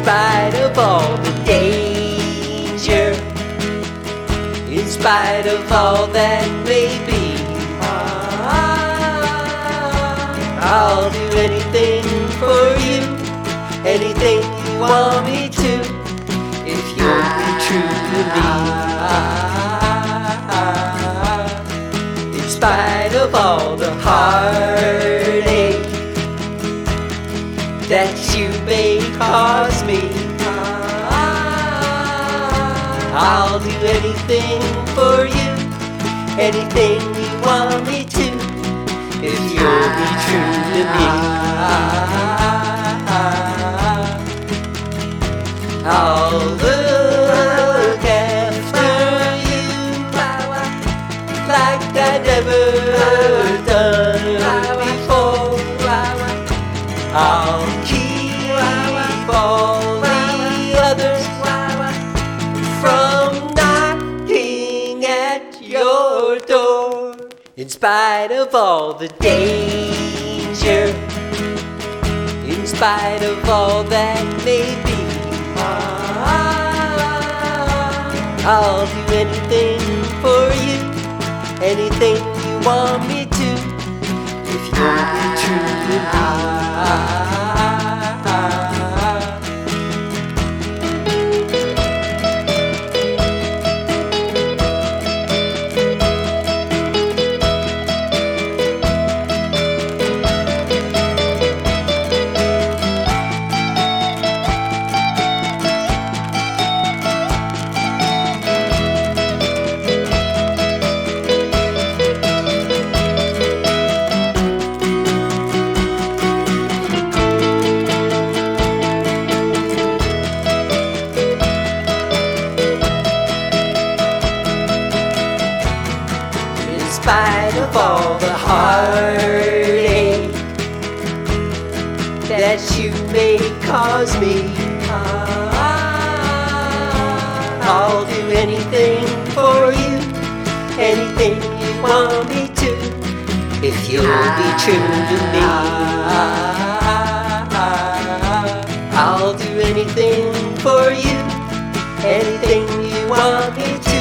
spite of all the danger, in spite of all that may be, I'll do anything for you, anything you want me to, if you'll be true to me. In spite of all the heartache that you may cause me, I'll do anything for you, anything you want me to, if you'll be true to me. I'll look after you like I never done before. I'll keep all the others from knocking at your door. In spite of all the danger, in spite of all that may be, I'll do anything for you, anything you want me to, if you'll be true to me. In spite of all the heartache that you may cause me, I'll do anything for you, anything you want me to, if you'll be true to me. I'll do anything for you, anything you want me to,